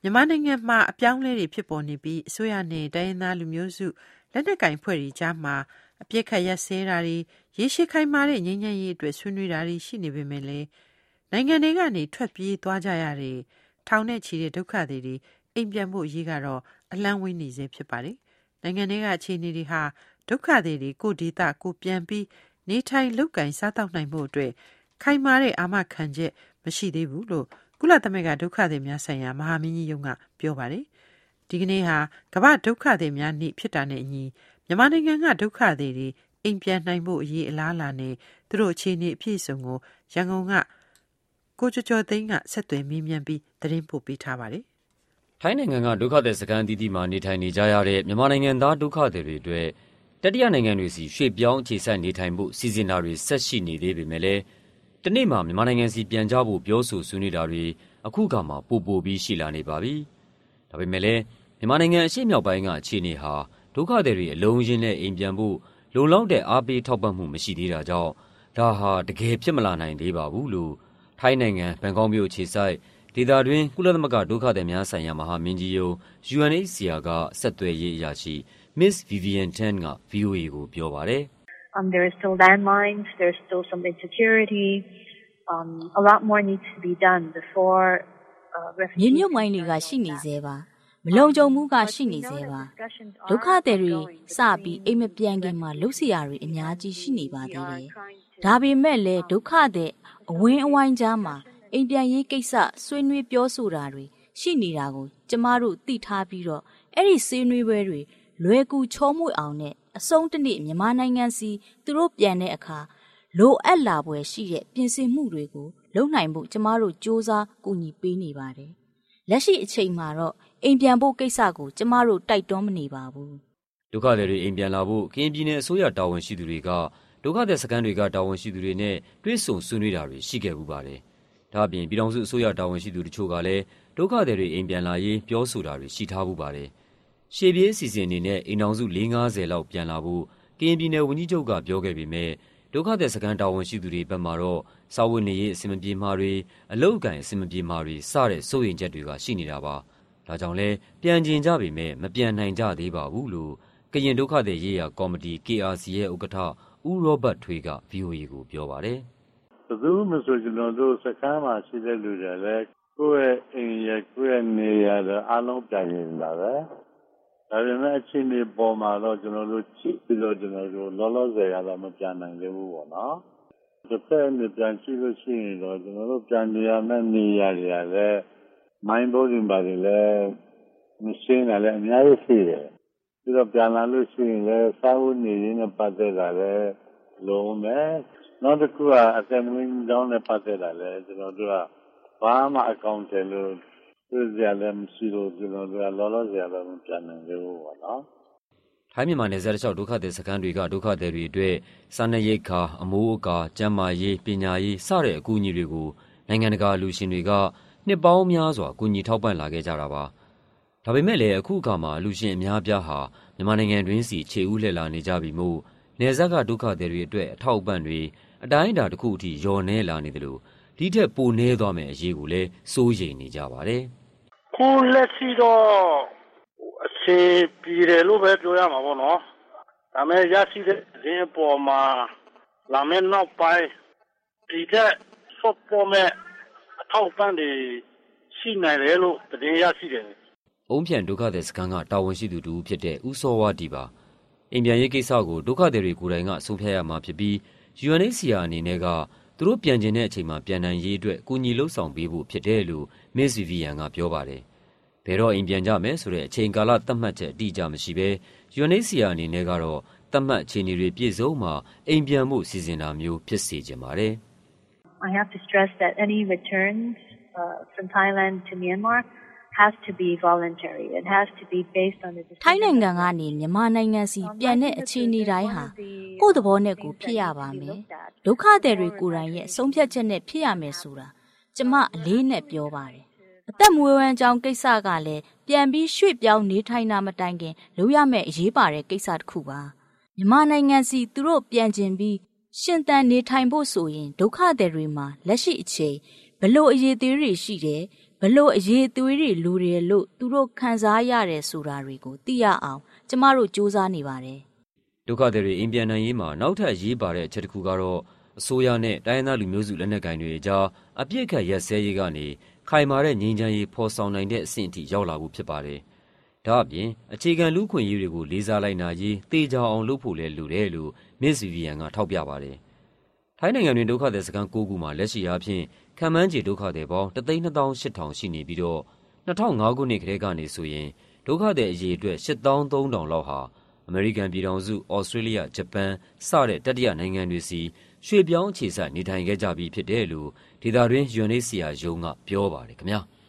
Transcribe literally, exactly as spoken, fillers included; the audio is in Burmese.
မြန်မာနိုင်ငံမှာအပြောင်းလဲတွေဖြစ်ပေါ်နေပြီးအစိုးရနဲ့တိုင်းရင်းသားလူမျိုးစုလက်နက်ကင်ဖွဲ့တွေကြားမှာအပြစ်ခတ်ရက်စဲတာတွေရေရှည်ခိုင်မာတဲ့ငြိမ်းချမ်းရေးအတွက်ဆွေးနွေးတာတွေရှိနေပေမဲ့လည်းနိုင်ငံတွေကနေထွက်ပြေးသွားကြရတဲ့ထောင်နဲ့ချီတဲ့ဒုက္ခတွေတွေအိမ်ပြန်ဖို့အရေးကတော့အလန်းဝင်းနေစေဖြစ်ပါတယ်။နိုင်ငံတွေကအခြေအနေတွေဟာဒုက္ခတွေတွေကိုဒေသကိုပြန်ပြီးနေထိုင်လုပ်ကင်စားတောက်နိုင်ဖို့အတွက်ခိုင်မာတဲ့အာမခံချက်မရှိသေးဘူးလို့ကုလသမဂ္ဂဒုက္ခသည်များဆိုင်ရာမဟာမင်းကြီးရုံးကပြောပါတယ်။ဒီကနေ့ဟာကမ္ဘာဒုက္ခသည်များနေ့ဖြစ်တာနဲ့အညီမြန်မာနိုင်ငံကဒုက္ခသည်တွေအိမ်ပြန်နိုင်ဖို့အရေးအလားအလာနဲ့သူတို့အခြေအနေအပြည့်အစုံကိုရန်ကုန်ကကိုကျော်ကျော်သိန်းကဆက်သွယ်မေးမြန်းပြီးသတင်းပို့ပေးထားပါတယ်။ထိုင်းနိုင်ငံကဒုက္ခသည်စခန်းအသီးသီးမှာနေထိုင်နေကြရတဲ့မြန်မာနိုင်ငံသားဒုက္ခသည်တွေအတွက်တတိယနိုင်ငံတွေစီရွှေ့ပြောင်းအခြေစိုက်နေထိုင်ဖို့စီစဉ်တာတွေဆက်ရှိနေသေးပေမဲ့လည်းတနေ့မှာမြန်မာနိုင်ငံစီပြန်ကြဖို့ပြောဆိုဆွေးနွေးတာတွေအခုခါမှာပိုပိုပြီးရှိလာနေပါပြီ။ဒါပေမဲ့လည်းမြန်မာနိုင်ငံအရှေ့မြောက်ပိုင်းကအခြေအနေဟာဒုက္ခသည်တွေအလုံးရင်းနဲ့အိမ်ပြန်ဖို့လုံလောက်တဲ့အားပေးထောက်ပံ့မှုမရှိသေးတာကြောင့်ဒါဟာတကယ်ဖြစ်မလာနိုင်သေးပါဘူးလို့ထိုင်းနိုင်ငံဘန်ကောက်မြို့ခြေစိုက်ဒေသတွင်းကုလသမဂ္ဂဒုက္ခသည်များဆိုင်ရာမဟာမင်းကြီးရုံး U N H C R ကဆက်သွယ်ရေးအရာရှိ Miss Vivian Tan က V O A ကိုပြောပါတယ်။ Um there is still landmines, there's still some insecurity. Um a lot more needs to be done before uh refugees မြေမြုပ်မိုင်းတွေကရှိနေသေးပါမလုံခြုံမှုကရှိနေသေးပါဒုက္ခသည်တွေစပြီးအိမ်မပြန်ခင်မှာလှုပ်ရှားတွေအများကြီးရှိနေပါသေးတယ်ဒါပေမဲ့လည်းဒုက္ခသည်အဝင်းအဝိုင်းကြားမှာအိမ်ပြန်ရေးကိစ္စဆွေးနွေးပြောဆိုတာတွေရှိနေတာကိုကျမတို့သိထားပြီးတော့အဲ့ဒီဆွေးနွေးပွဲတွေလွယ်ကူချောမွေ့အောင်နဲ့အဆုံးတစ်နေ့မြန်မာနိုင်ငံစီသူတို့ပြန်တဲ့အခါလိုအပ်လာပွဲရှိတဲ့ပြင်ဆင်မှုတွေကိုလုပ်နိုင်ဖို့ကျမတို့စ조사ကူညီပေးနေပါတယ်လက်ရှိအချိန်မှာတော့အိမ်ပြန်ဖို့ကိစ္စကိုကျမတို့တိုက်တွန်းမနေပါဘူးဒုက္ခသည်တွေအိမ်ပြန်လာဖို့ကရင်ပြည်နယ်အစိုးရတာဝန်ရှိသူတွေကဒုက္ခသည်စခန်းတွေကတာဝန်ရှိသူတွေနဲ့တွဲဆုံဆွေးနွေးတာတွေရှိခဲ့ပူပါတယ်ဒါအပြင်ပြည်ထောင်စုအစိုးရတာဝန်ရှိသူတို့ချို့ကလည်းဒုက္ခသည်တွေအိမ်ပြန်လာရေးပြောဆိုတာတွေရှိထားပူပါတယ်ရှေ့ပြေးအစီအစဉ်အနေနဲ့အိမ်ထောင်စု၄၅၀လောက်ပြန်လာဖို့ကရင်ပြည်နယ်ဝန်ကြီးချုပ်ကပြောခဲ့ပေမဲ့ဒုက္ခသည်စခန်းတာဝန်ရှိသူတွေဘက်မှတော့စာဝတ်နေရေးအဆင်မပြေမှာတွေအလုပ်အကင်အဆင်မပြေမှာတွေစတဲ့စိုးရိမ်ချက်တွေကရှိနေတာပါဒါကြောင့်လဲပြန်ကျင်ကြပေမဲ့မပြန်နိုင်ကြသေးပါဘူးလို့ကရင်ဒုက္ခသည်ရေးရာကော်မတီ K R C ရဲ့ဥက္ကဋ္ဌဦးရောဘတ်ထွေးက V O A ကိုပြောပါတယ်ဘယ်သူမှဆိုကျွန်တော်တို့စခန်းမှာရှိတဲ့လူတွေလည်းကိုယ့်ရဲ့အိမ်ရကိုယ့်ရဲ့နေရအားလုံးပြန်နေတာပဲဒါပေမဲ့အခြေအနေပေါ်မှာတော့ကျွန်တော်တို့ကြည့်ပြီးတော့ကျွန်တော်တို့လောလောဆယ်ကတော့မပြန်နိုင်သေးဘူးပေါ့နော်တစ်ဖက်နဲ့ပြန်ကြည့်လို့ရှိရင်တော့ကျွန်တော်တို့ပြန်နေရမယ့်နေရတွေလည်းမိုင်းဘိုးရင်ပါတယ်လည်းမရှင်းတယ်လည်းအများကြီးရှိတယ်ပြီးတော့ပြန်လာလို့ရှိရင်လည်းစာဝတ်နေရင်းနဲ့ပတ်သက်တာလည်းလုံးမဲ့နောက်တစ်ခုကအသက်မွေးကြောင်းနဲ့ပတ်သက်တာလည်းကျွန်တော်တို့ကဘာမှအကောင့်တယ်လို့သူကြလည်းမရှိလို့ကျွန်တော်တို့ကလောလောဆယ်လည်းမပြန်နိုင်ဘူးပေါ့နော်ထိုင်းမြန်မာနယ်စပ်တစ်လျှောက်ဒုက္ခသည်စခန်းတွေကဒုက္ခသည်တွေအတွက်စားနပ်ရိက္ခာအမိုးအကာကျန်းမာရေးပညာရေးစတဲ့အကူအညီတွေကိုနိုင်ငံတကာလူရှင်တွေကနှစ်ပေါင်းများစွာကူညီထောက်ပံ့လာခဲ့ကြတာပါဒါပေမဲ့လည်းအခုအခါမှာလူရှင်အများပြားဟာမြန်မာနိုင်ငံတွင်းစီခြေဦးလှည့်လာနေကြပြီမို့နယ်စပ်ကဒုက္ခသည်တွေအတွက်အထောက်အပံ့တွေအတိုင်းအတာတစ်ခုအထိလျော့နေလာနေတယ်လို့ဒီထက်ပိုနေသွားမယ်အရေးကိုလည်းစိုးရိမ်နေကြပါတယ်ခုလက်ရှိတော့အခြေပြည်တယ်လို့ပဲပြောရမှာပေါ့နော်ဒါမဲ့ရရှိတဲ့ဒီအပေါ်မှာလာမယ့်နောက်ပိုင်းဒီတဲ့ဆော့ပေါ်မဲ့အထောက်အပံ့တွေရှိနိုင်တယ်လို့တင်ရရှိတယ်အုံးဖြန်ဒုက္ခသည်စခန်းကတာဝန်ရှိသူတူဖြစ်တဲ့ဦးစောဝါဒီပါအိမ်ပြန်ရေးကိစ္စကိုဒုက္ခသည်တွေကိုယ်တိုင်ကဆုံးဖြတ်ရမှာဖြစ်ပြီး U N H C R အနေနဲ့ကသူတို့ပြန်ကျင်တဲ့အချိန်မှာပြန်နိုင်ရေးအတွက်ကူညီလှုပ်ဆောင်ပေးဖို့ဖြစ်တယ်လို့ Miss Vivian ကပြောပါတယ်။ဘယ်တော့အိမ်ပြန်ကြမယ်ဆိုတဲ့အချိန်ကာလသတ်မှတ်ချက်အတိအကျမရှိဘဲ U N H C R အနေနဲ့ကတော့သတ်မှတ်အခြေအနေတွေပြည့်စုံမှအိမ်ပြန်ဖို့စီစဉ်တာမျိုးဖြစ်စေချင်ပါတယ်။ I have to stress that any returns uh, from Thailand to Myanmar has to be voluntary. It has to be based on the decision. ထိုင်းနိုင်ငံကနေမြန်မာနိုင်ငံစီပြန်တဲ့အခြေအနေတိုင်းဟာကိုယ့်သဘောနဲ့ကိုယ်ဖြစ်ရပါမယ်။ဒုက္ခသည်တွေကိုယ်တိုင်ရဲ့ဆုံးဖြတ်ချက်နဲ့ဖြစ်ရမယ်ဆိုတာကျမအလေးနဲ့ပြောပါတယ်။အသက်မွေးဝမ်းကြောင်းကိစ္စကလည်းပြန်ပြီးရွှေ့ပြောင်းနေထိုင်တာမတိုင်ခင်လုပ်ရမယ့်အရေးပါတဲ့ကိစ္စတစ်ခုပါ။မြန်မာနိုင်ငံစီသူတို့ပြန်ကျင်ပြီးရှင်သန်နေထိုင်ဖို့ဆိုရင်ဒုက္ခသည်တွေမှာလက်ရှိအချိန်ဘလို့အရေးသေးတွေရှိတယ်ဘလို့အရေးသွေးတွေလူတွေလို့သူတို့ခံစားရတယ်ဆိုတာတွေကိုသိရအောင်ကျမတို့စူးစမ်းနေပါတယ်ဒုက္ခသည်တွေအိမ်ပြန်နိုင်ရေးမှာနောက်ထပ်ရေးပါတဲ့အချက်တစ်ခုကတော့အစိုးရနဲ့တိုင်းရင်းသားလူမျိုးစုလက်နက်ကိုင်တွေကြားအပြစ်ခတ်ရက်စဲရေးကနေခိုင်မာတဲ့ငြိမ်းချမ်းရေးဖော်ဆောင်နိုင်တဲ့အဆင့်အထိရောက်လာဖို့ဖြစ်ပါတယ်။ဒါအပြင်အခြေခံလူ့ခွင့်ရေးတွေကိုလေးစားလိုက်နာရေးတေချာအောင်လုပ်ဖို့လည်းလိုတယ်လို့မစ္စ Vivian ကထောက်ပြပါတယ်။ထိုင်းနိုင်ငံတွင်ဒုက္ခသည်စခန်း၉ခုမှာလက်ရှိအားဖြင့်ခန့်မှန်းခြေဒုက္ခသည်ပေါင်းတစ်သိန်းနှစ်သောင်းရှစ်ထောင်ရှိနေပြီးတော့နှစ်ထောင်ငါးခုနှစ်ကတည်းကနေဆိုရင်ဒုက္ခသည်အရေအတွက်ရှစ်သောင်းသုံးထောင်လောက်ဟာအမေရိကန်ပြည်ထောင်စု၊ဩစတြေးလျ၊ဂျပန်စတဲ့တတိယနိုင်ငံတွေစီရွှေ့ပြောင်းအခြေစိုက်နေထိုင်ခဲ့ကြပြီးဖြစ်တယ်လို့ဒေသတွင်း ယူအန် အိတ် စီ အာ ရုံးကပြောပါတယ်ခင်ဗျာ။